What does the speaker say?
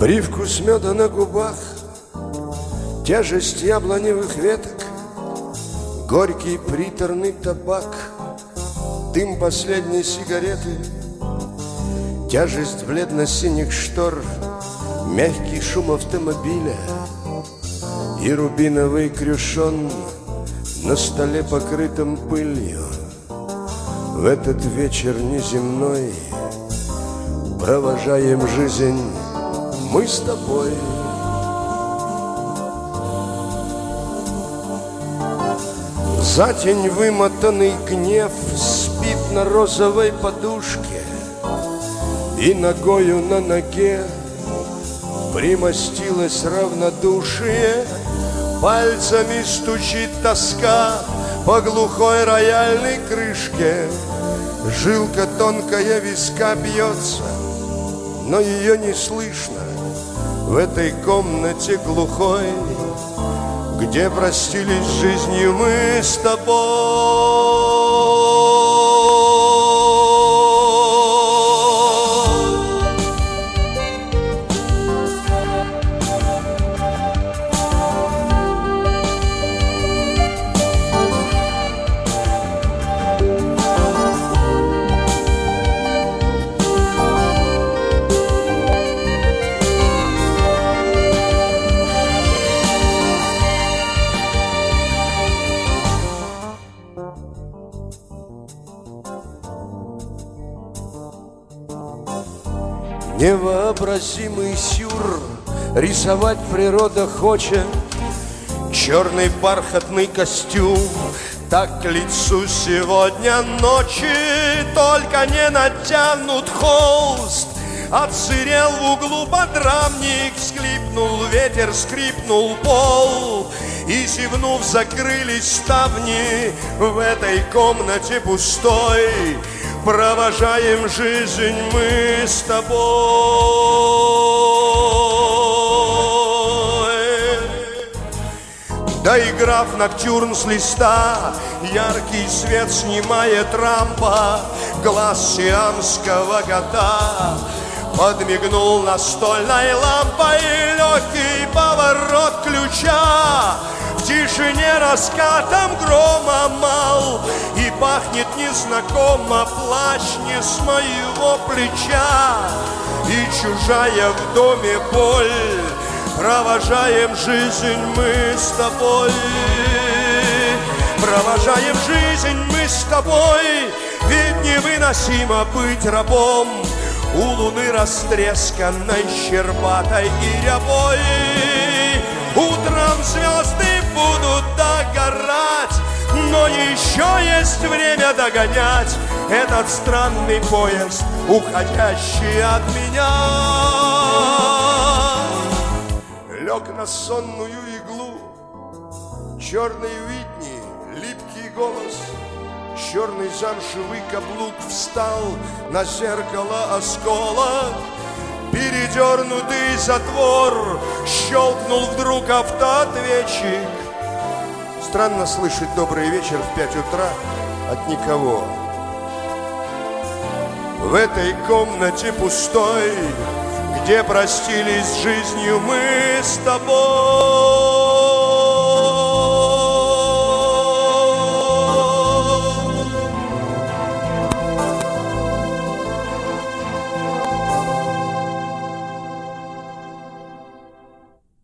Привкус меда на губах, тяжесть яблоневых веток, горький приторный табак, дым последней сигареты, тяжесть бледно-синих штор, мягкий шум автомобиля и рубиновый крюшон на столе, покрытом пылью. В этот вечер неземной провожаем жизнь мы с тобой. За день вымотанный гнев спит на розовой подушке, и ногою на ноге примостилось равнодушие. Пальцами стучит тоска по глухой рояльной крышке. Жилка тонкая виска бьется, но ее не слышно в этой комнате глухой, где простились с жизнью мы с тобой. Невообразимый сюр рисовать природа хочет. Черный бархатный костюм так к лицу сегодня ночи. Только не натянут холст, отсырел в углу подрамник. Всхлипнул ветер, скрипнул пол, и, зевнув, закрылись ставни. В этой комнате пустой провожаем жизнь мы с тобой. Доиграв ноктюрн с листа, яркий свет снимает рампа. Глаз сиамского кота подмигнул настольной лампой. Легкий поворот ключа, в тишине раскатом грома мал, и пахнет незнакомо плащ не с моего плеча. И чужая в доме боль, провожаем жизнь мы с тобой. Провожаем жизнь мы с тобой, ведь невыносимо быть рабом у луны растресканной, щербатой и рябой. Утром звезды будут догорать, но еще есть время догонять этот странный поезд, уходящий от меня. Лег на сонную иглу черный Уитни, липкий голос, черный замшевый каблук встал на зеркало осколок. Передернутый затвор щелкнул вдруг автоответчик. Странно слышать добрый вечер в 5 утра от никого. В этой комнате пустой, где простились с жизнью мы с тобой.